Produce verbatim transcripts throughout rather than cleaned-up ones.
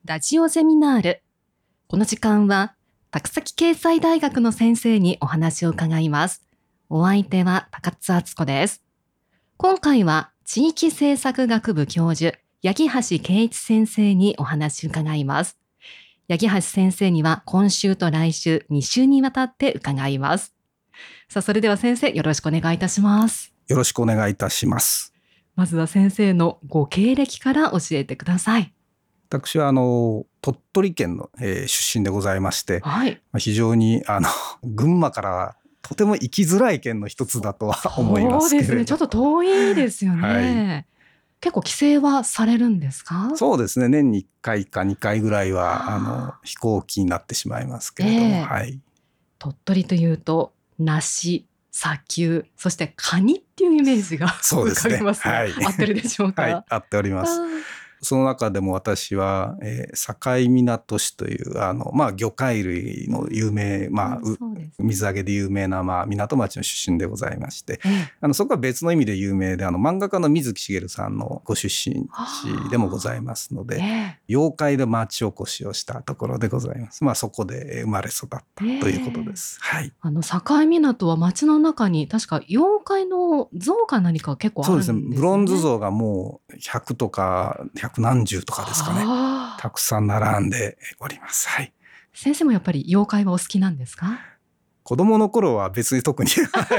ラジオゼミナール。この時間は高崎経済大学の先生にお話を伺います。お相手は高津敦子です。今回は地域政策学部教授八木橋圭一先生にお話を伺います。八木橋先生には今週と来週に週にわたって伺います。さあ、それでは先生、よろしくお願いいたします。 よろしくお願いいたします。 まずは先生のご経歴から教えてください。 私はあの鳥取県の、えー、出身でございまして、 はい、 非常にあの群馬からはとても行きづらい県の一つだとは思いますけれど。 そうですね、ちょっと遠いですよね。はい、結構帰省はされるんですか？ そうですね、年にいっかいかにかいぐらいはあの飛行機になってしまいますけれども、えーはい、 鳥取というと梨、砂丘、そしてカニっていうイメージが浮かびますね。はい、合ってるでしょうか？ はい、合っております。その中でも私は、えー、境港市というあの、まあ、魚介類の有名、まあうん、ね、水揚げで有名な、まあ、港町の出身でございまして、ええ、あのそこは別の意味で有名で、あの漫画家の水木しげるさんのご出身地でもございますので、ええ、妖怪で町おこしをしたところでございます。まあ、そこで生まれ育ったということです。ええ、はい、 あの境港は町の中に確か妖怪の像か何か結構あるんですよね。 そうですね、ブロンズ像がもうひゃくとか百何十とかですかね、たくさん並んでおります。はい、 先生もやっぱり妖怪はお好きなんですか？ 子供の頃は別に特に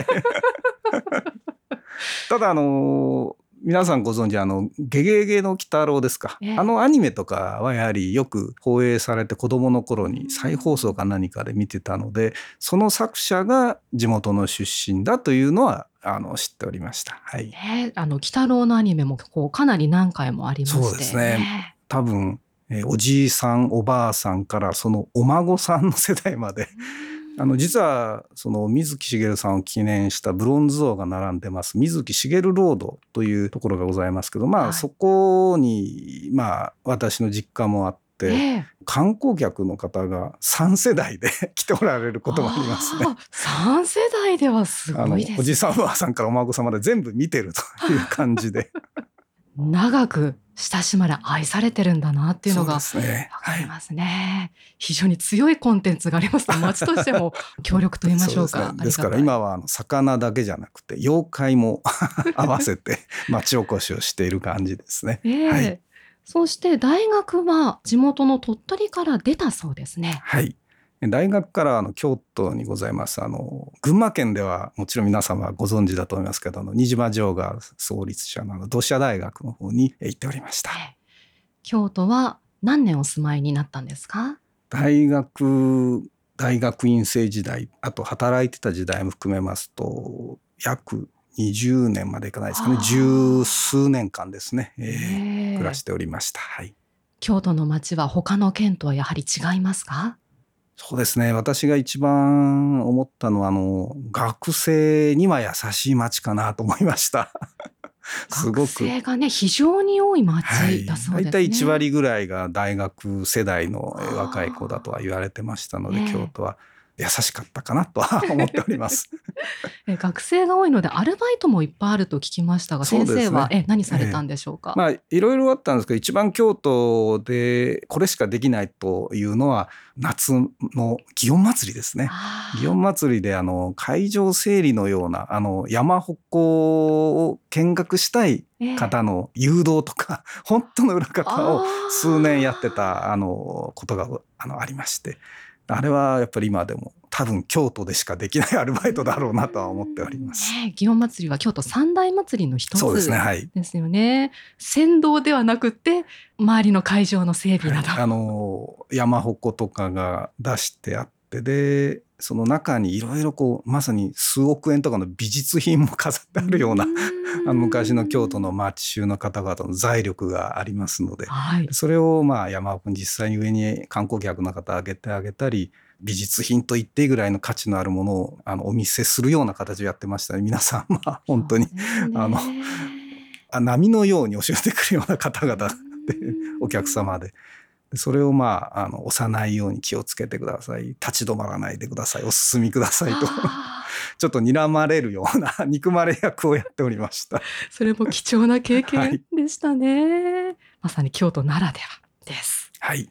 ただあの皆さんご存知あのゲゲゲの鬼太郎ですか、えー、あのアニメとかはやはりよく放映されて子供の頃に再放送か何かで見てたので、その作者が地元の出身だというのはあの知っておりました。はい、 えー、あの鬼太郎のアニメもこうかなり何回もありまして、 そうですね、えー、多分、えー、おじいさんおばあさんからそのお孫さんの世代まであの実はその水木しげるさんを記念したブロンズ像が並んでます水木しげるロードというところがございますけど、まあ、はい、そこに、まあ、私の実家もあって、えー、観光客の方がさん世代で来ておられることもありますね。 さん世代ではすごいですね。 おじさんおばあさんからお孫さんまで全部見てるという感じで長く親しまれ愛されてるんだなっていうのが分かりますね。はい、非常に強いコンテンツがありますと町としても協力と言いましょうか。 ですね、ですから今はあの魚だけじゃなくて妖怪も合わせて町おこしをしている感じですね。 えーはい、そして大学は地元の鳥取から出たそうですね。 はい、大学からあの京都にございますあの群馬県ではもちろん皆様ご存知だと思いますけど、あの新島城が創立者の同志社大学の方に行っておりました。 えー、京都は何年お住まいになったんですか？ 大学大学院生時代、あと働いてた時代も含めますと約にじゅうねんまでいかないですかね、十数年間ですね、えー、暮らしておりました。はい、 京都の街は他の県とはやはり違いますか？ そうですね、私が一番思ったのはあの学生には優しい街かなと思いましたすごく学生がね非常に多い街だそうですね。 はい、大体いち割ぐらいが大学世代の若い子だとは言われてましたので、京都は優しかったかなとは思っております学生が多いのでアルバイトもいっぱいあると聞きましたが、先生は、ね、え何されたんでしょうか？ えー、まあいろいろあったんですけど、一番京都でこれしかできないというのは夏の祇園祭ですね。祇園祭であの会場整理のようなあの山鉾を見学したい方の誘導とか、えー、本当の裏方を数年やってたあのことがあのありまして、あれはやっぱり今でも多分京都でしかできないアルバイトだろうなとは思っております。 ね、祇園祭は京都三大祭りの一つそうですね、はい、 ですよね。先導ではなくて周りの会場の整備など、 はい、あの山鉾とかが出してあって、でその中にいろいろこうまさに数億円とかの美術品も飾ってあるようなあの昔の京都の町衆の方々の財力がありますので、はい、それをまあ山鉾に実際に上に観光客の方上げてあげたり、美術品と言っていいぐらいの価値のあるものをあのお見せするような形をやってましたね。皆さんまあ本当にあの波のように教えてくるような方々でお客様で、それをまあ、あの押さないように気をつけてください、立ち止まらないでください、お進みくださいとちょっと睨まれるような憎まれ役をやっておりました。 それも貴重な経験でしたね、はい、まさに京都ならではです。 はい、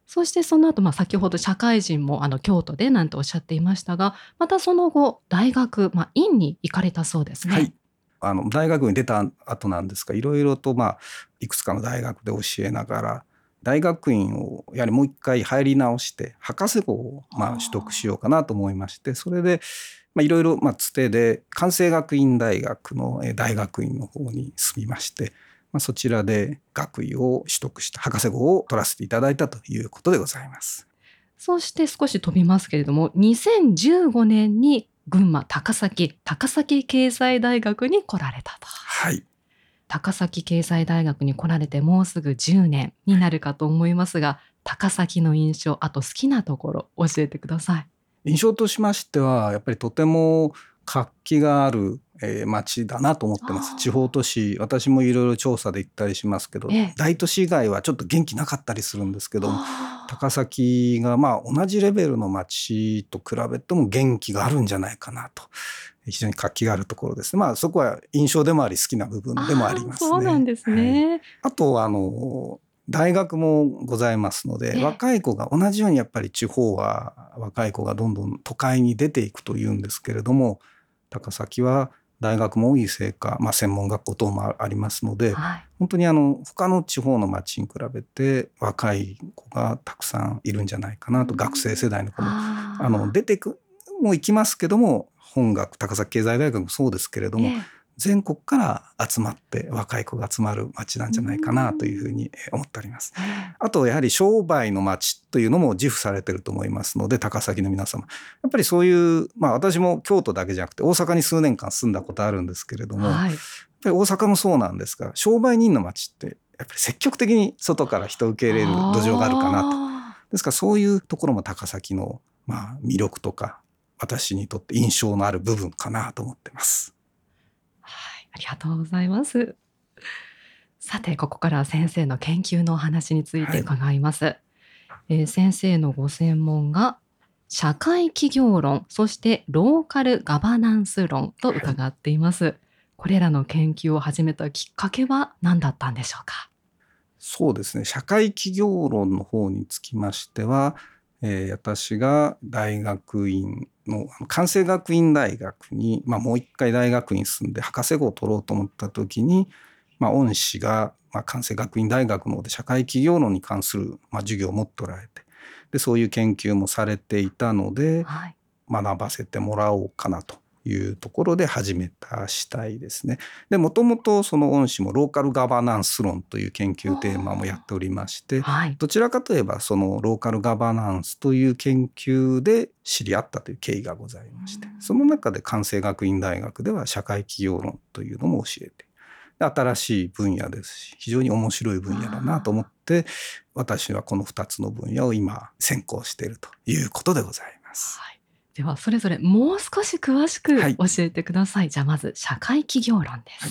そしてその後、まあ、先ほど社会人もあの京都でなんておっしゃっていましたが、またその後大学、まあ、院に行かれたそうですね。 はい、あの大学に出た後なんですが、いろいろと、まあ、いくつかの大学で教えながら大学院をやはりもう一回入り直して博士号をまあ取得しようかなと思いまして、それでまあいろいろまあつてで関西学院大学の大学院の方に住みまして、まあ、そちらで学位を取得した博士号を取らせていただいたということでございます。 そして少し飛びますけれども、にせんじゅうごねんに群馬高崎高崎経済大学に来られたと。 はい、 高崎経済大学に来られてもうすぐじゅうねんになるかと思いますが、高崎の印象、あと好きなところ教えてください。 印象としましてはやっぱりとても活気がある町だなと思ってます。地方都市、私もいろいろ調査で行ったりしますけど、 ええ、 大都市以外はちょっと元気なかったりするんですけども、 あ高崎がまあ同じレベルの町と比べても元気があるんじゃないかなと、非常に活気があるところですね。まあそこは印象でもあり好きな部分でもありますね。 そうなんですね。 はい、あとあの大学もございますので、 ええ、 若い子が同じようにやっぱり地方は若い子がどんどん都会に出ていくというんですけれども、高崎は大学も多いせいか、まあ、専門学校等もありますので、 はい、 本当にあの他の地方の町に比べて若い子がたくさんいるんじゃないかなと、学生世代の子もああの出てくも行きますけども、本学高崎経済大学もそうですけれども、 ええ、 全国から集まって若い子が集まる町なんじゃないかなというふうに思っております。あとやはり商売の町というのも自負されていると思いますので、高崎の皆様やっぱりそういう、まあ私も京都だけじゃなくて大阪に数年間住んだことあるんですけれども、 はい、 やっぱり大阪もそうなんですが、商売人の町ってやっぱり積極的に外から人を受け入れる土壌があるかなと。 あですからそういうところも高崎のまあ魅力とか私にとって印象のある部分かなと思ってます。 はい、ありがとうございます。さて、ここからは先生の研究のお話について伺います。はい、えー、先生のご専門が社会企業論、そしてローカルガバナンス論と伺っています。はい、これらの研究を始めたきっかけは何だったんでしょうか。 そうですね、社会企業論の方につきましては、えー、私が大学院の関西学院大学に、まあ、もう一回大学院進んで博士号を取ろうと思った時に、まあ、恩師が、まあ、関西学院大学の方で社会企業論に関する、まあ、授業を持っておられて、でそういう研究もされていたので、はい、学ばせてもらおうかなというところで始めた次第ですね。でもともとその恩師もローカルガバナンス論という研究テーマもやっておりまして、はい、どちらかといえばそのローカルガバナンスという研究で知り合ったという経緯がございまして、その中で関西学院大学では社会企業論というのも教えて、新しい分野ですし非常に面白い分野だなと思って、私はこのふたつの分野を今専攻しているということでございます。 はい、ではそれぞれもう少し詳しく教えてください。はい、じゃあまず社会企業論です。はい、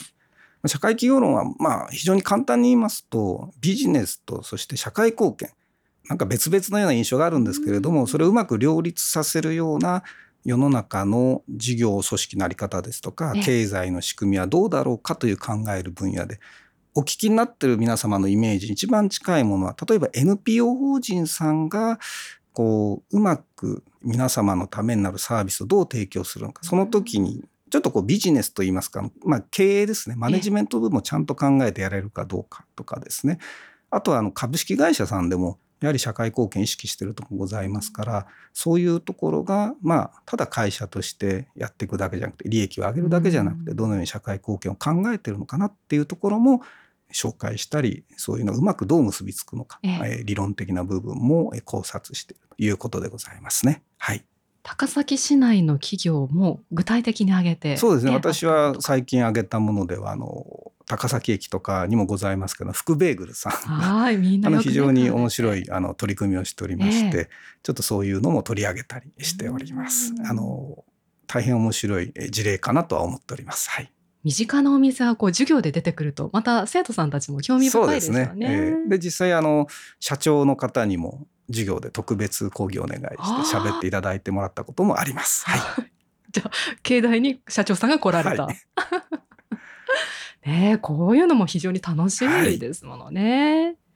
社会企業論はまあ非常に簡単に言いますと、ビジネスとそして社会貢献、なんか別々のような印象があるんですけれども、それをうまく両立させるような世の中の事業組織の在り方ですとか、経済の仕組みはどうだろうかという考える分野で、お聞きになっている皆様のイメージに一番近いものは、例えば エヌピーオー 法人さんがこううまく皆様のためになるサービスをどう提供するのか、その時にちょっとこうビジネスといいますか、まあ、経営ですね、マネジメント部分もちゃんと考えてやれるかどうかとかですね。あとはあの株式会社さんでもやはり社会貢献意識しているところございますから、そういうところがまあただ会社としてやっていくだけじゃなくて、利益を上げるだけじゃなくて、どのように社会貢献を考えているのかなっていうところも紹介したり、そういうのをうまくどう結びつくのか、ええ、理論的な部分も考察しているということでございますね。はい。 高崎市内の企業も具体的に挙げて。 そうですね。私は最近挙げたものではあの高崎駅とかにもございますけど、福ベーグルさんはい、みんなよくね、 あの非常に面白いあの取り組みをしておりまして、ええ、ちょっとそういうのも取り上げたりしております。あの大変面白い事例かなとは思っております。はい。 身近なお店はこう授業で出てくると、また生徒さんたちも興味深いですよね。 そうですね。えー、で実際あの社長の方にも授業で特別講義をお願いして喋っていただいてもらったこともあります。はい。 じゃあ境内に社長さんが来られた。はい、ねえ、こういうのも非常に楽しみですものね。はい、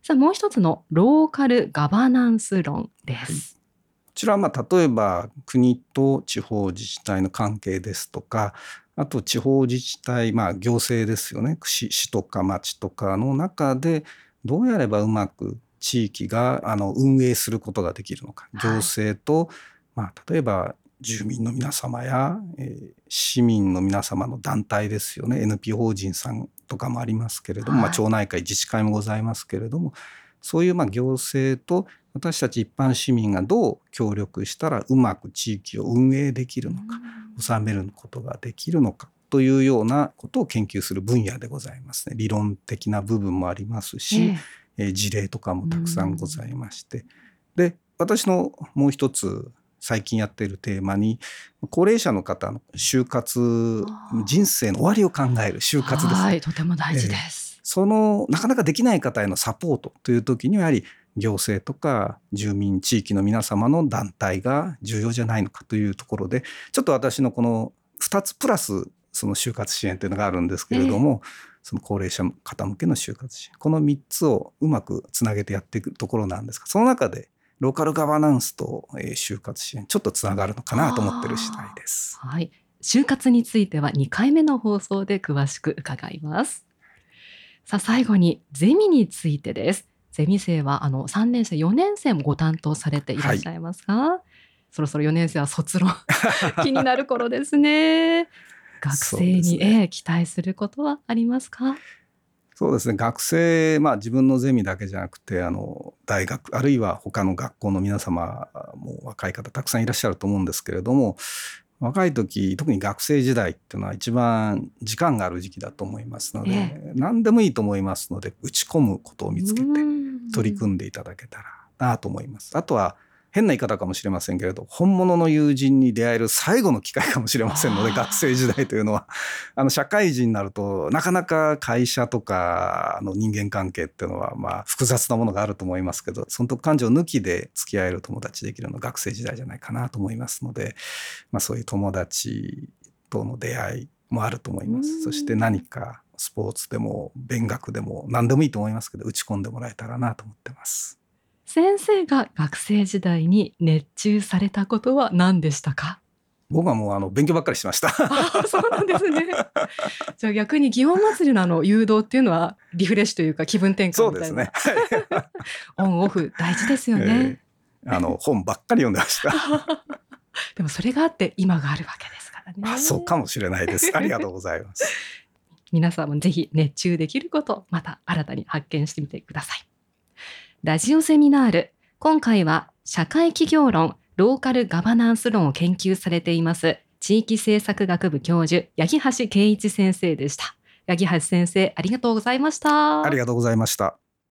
さあもう一つのローカルガバナンス論です。 こちらはまあ例えば国と地方自治体の関係ですとか、あと地方自治体、まあ行政ですよね。市、市とか町とかの中でどうやればうまく地域があの運営することができるのか。行政と、まあ例えば住民の皆様や、えー、市民の皆様の団体ですよね。 エヌピーオー 法人さんとかもありますけれども、まあ、町内会自治会もございますけれども、そういうまあ行政と私たち一般市民がどう協力したらうまく地域を運営できるのか、収めることができるのかというようなことを研究する分野でございますね。理論的な部分もありますし、えー、事例とかもたくさんございまして、で私のもう一つ最近やっているテーマに、高齢者の方の就活、人生の終わりを考える就活ですね。 はい、とても大事です。 えー、そのなかなかできない方へのサポートという時にはやはり行政とか住民地域の皆様の団体が重要じゃないのかというところで、ちょっと私のこのふたつプラスその就活支援というのがあるんですけれども、えー、その高齢者の方向けの就活支援、このみっつをうまくつなげてやっていくところなんですが、その中でローカルガバナンスと就活支援ちょっとつながるのかなと思っている次第です。 はい、就活についてはにかいめの放送で詳しく伺います。さあ最後にゼミについてです。ゼミ生はあのさんねん生よねん生もご担当されていらっしゃいますが、はい、そろそろよねん生は卒論気になる頃ですね。学生に、ね、えー、期待することはありますか？ そうですね、学生、まあ、自分のゼミだけじゃなくてあの大学あるいは他の学校の皆様も若い方たくさんいらっしゃると思うんですけれども、若い時特に学生時代っていうのは一番時間がある時期だと思いますので、ええ、何でもいいと思いますので打ち込むことを見つけて取り組んでいただけたらなと思います。あとは変な言い方かもしれませんけれど、本物の友人に出会える最後の機会かもしれませんので、学生時代というのはあの社会人になるとなかなか会社とかの人間関係っていうのはまあ複雑なものがあると思いますけど、損得感情抜きで付き合える友達できるのが学生時代じゃないかなと思いますので、まあ、そういう友達との出会いもあると思います。そして何かスポーツでも勉学でも何でもいいと思いますけど、打ち込んでもらえたらなと思ってます。 先生が学生時代に熱中されたことは何でしたか？ 僕はもうあの勉強ばっかりしてました。 あ、そうなんですね。じゃあ逆に祇園祭のあの誘導っていうのはリフレッシュというか気分転換みたいな。 そうですね。 オンオフ大事ですよね。 えー、あの本ばっかり読んでました。 でもそれがあって今があるわけですからね。 あ、そうかもしれないです。ありがとうございます。 皆さんもぜひ熱中できることまた新たに発見してみてください。ラジオセミナール、今回は社会企業論、ローカルガバナンス論を研究されています地域政策学部教授八木橋圭一先生でした。八木橋先生、ありがとうございました。 ありがとうございました。